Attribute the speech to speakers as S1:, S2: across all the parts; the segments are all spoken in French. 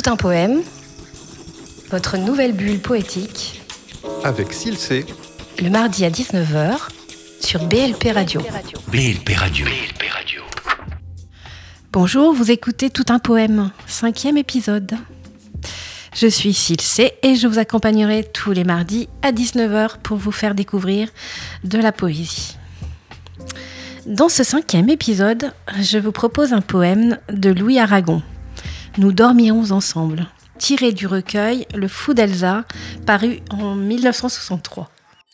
S1: Tout un poème, votre nouvelle bulle poétique,
S2: avec Silcé,
S1: le mardi à 19h sur BLP Radio.
S3: BLP Radio.
S1: Bonjour, vous écoutez Tout un poème, 5e épisode. Je suis Silcé et je vous accompagnerai tous les mardis à 19h pour vous faire découvrir de la poésie. Dans ce 5e épisode, je vous propose un poème de Louis Aragon. Nous dormirons ensemble, tiré du recueil Le Fou d'Elsa, paru en 1963.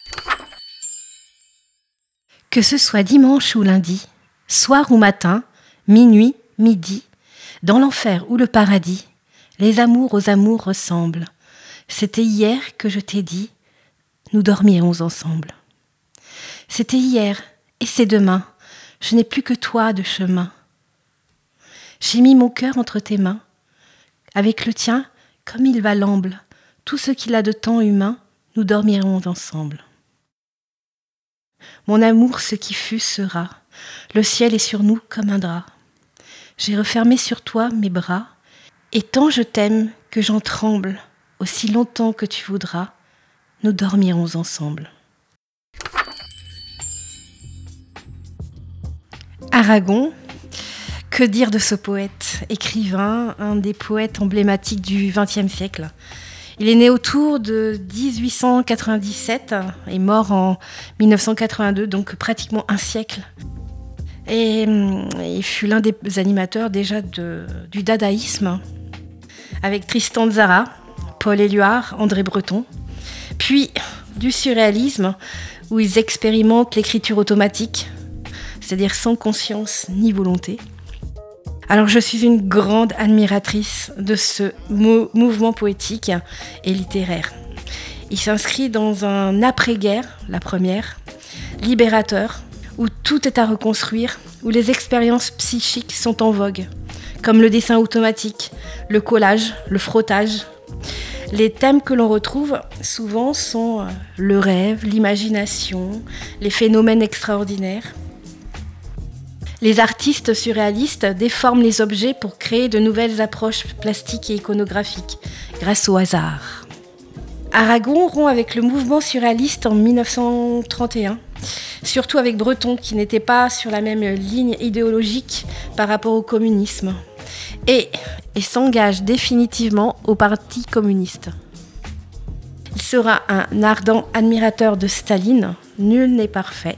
S1: Que ce soit dimanche ou lundi, soir ou matin, minuit, midi, dans l'enfer ou le paradis, les amours aux amours ressemblent. C'était hier que je t'ai dit, nous dormirons ensemble. C'était hier et c'est demain, je n'ai plus que toi de chemin. J'ai mis mon cœur entre tes mains, avec le tien, comme il va l'amble, tout ce qu'il a de temps humain, nous dormirons ensemble. Mon amour, ce qui fut, sera, le ciel est sur nous comme un drap. J'ai refermé sur toi mes bras, et tant je t'aime que j'en tremble, aussi longtemps que tu voudras, nous dormirons ensemble. Aragon, que dire de ce poète, écrivain, un des poètes emblématiques du XXe siècle. Il est né autour de 1897 et mort en 1982, donc pratiquement un siècle. Et il fut l'un des animateurs déjà du dadaïsme, avec Tristan Tzara, Paul Éluard, André Breton, puis du surréalisme, où ils expérimentent l'écriture automatique, c'est-à-dire sans conscience ni volonté. Alors je suis une grande admiratrice de ce mouvement poétique et littéraire. Il s'inscrit dans un après-guerre, la première, libérateur, où tout est à reconstruire, où les expériences psychiques sont en vogue, comme le dessin automatique, le collage, le frottage. Les thèmes que l'on retrouve souvent sont le rêve, l'imagination, les phénomènes extraordinaires. Les artistes surréalistes déforment les objets pour créer de nouvelles approches plastiques et iconographiques, grâce au hasard. Aragon rompt avec le mouvement surréaliste en 1931, surtout avec Breton, qui n'était pas sur la même ligne idéologique par rapport au communisme, et s'engage définitivement au Parti communiste. Il sera un ardent admirateur de Staline, nul n'est parfait.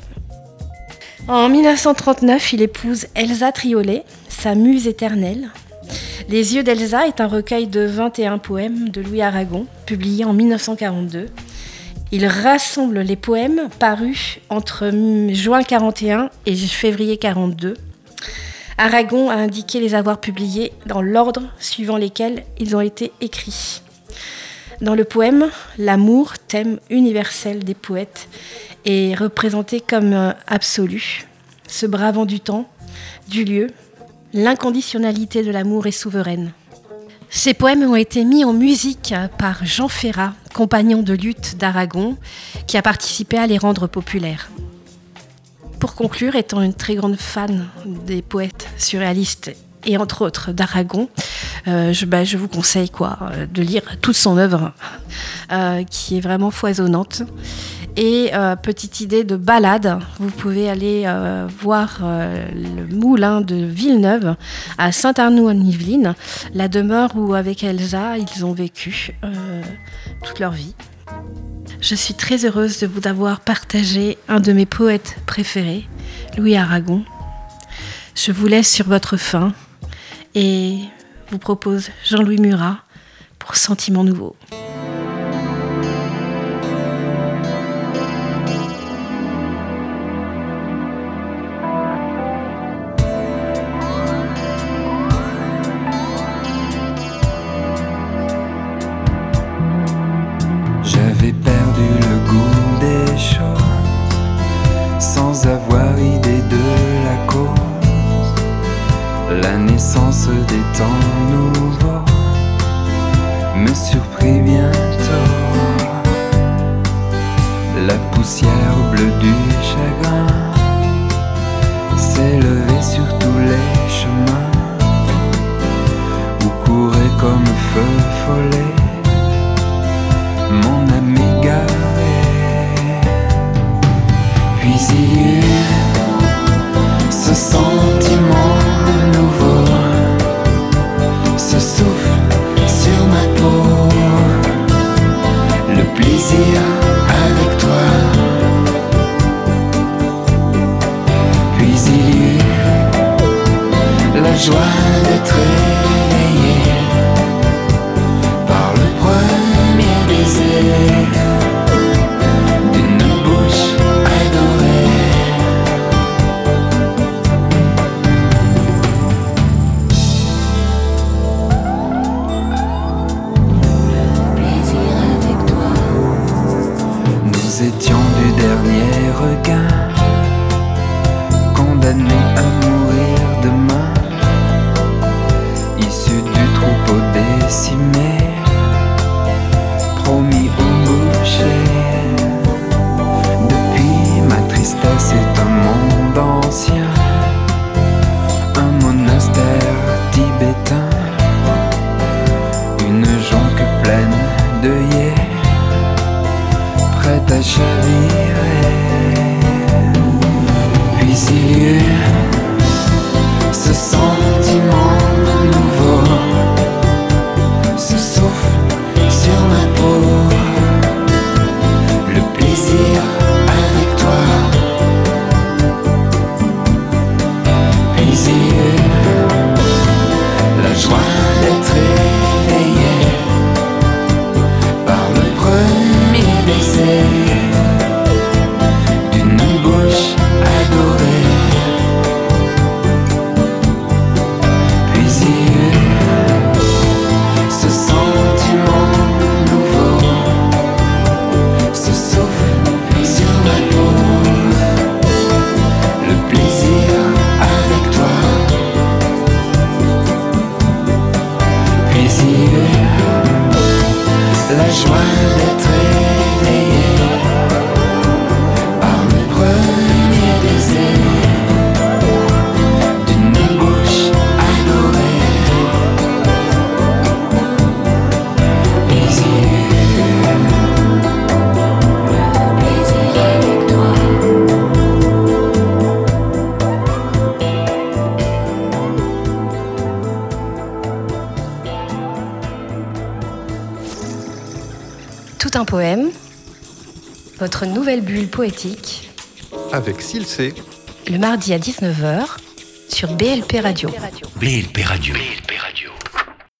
S1: En 1939, il épouse Elsa Triolet, sa muse éternelle. Les yeux d'Elsa est un recueil de 21 poèmes de Louis Aragon, publié en 1942. Il rassemble les poèmes parus entre juin 1941 et février 1942. Aragon a indiqué les avoir publiés dans l'ordre suivant lesquels ils ont été écrits. Dans le poème, l'amour, thème universel des poètes, est représenté comme absolu, se bravant du temps, du lieu. L'inconditionnalité de l'amour est souveraine. Ces poèmes ont été mis en musique par Jean Ferrat, compagnon de lutte d'Aragon, qui a participé à les rendre populaires. Pour conclure, étant une très grande fan des poètes surréalistes et entre autres d'Aragon, je vous conseille de lire toute son œuvre, qui est vraiment foisonnante. Et petite idée de balade, vous pouvez aller voir le moulin de Villeneuve à Saint-Arnoux-en-Yvelines, la demeure où avec Elsa ils ont vécu toute leur vie. Je suis très heureuse de vous avoir partagé un de mes poètes préférés, Louis Aragon. Je vous laisse sur votre faim et vous propose Jean-Louis Murat pour Sentiments nouveaux.
S4: J'avais perdu le goût des choses, sans avoir idée de la cause. La naissance des temps nouveaux me surprit bientôt. La poussière bleue du chagrin s'élevait sur tous les chemins où couraient comme feu joie d'être éveillé par le premier baiser d'une bouche adorée. Plaisir avec toi.
S1: Tout un poème, votre nouvelle bulle poétique,
S2: avec Silcé,
S1: le mardi à 19h sur BLP Radio.
S3: BLP Radio.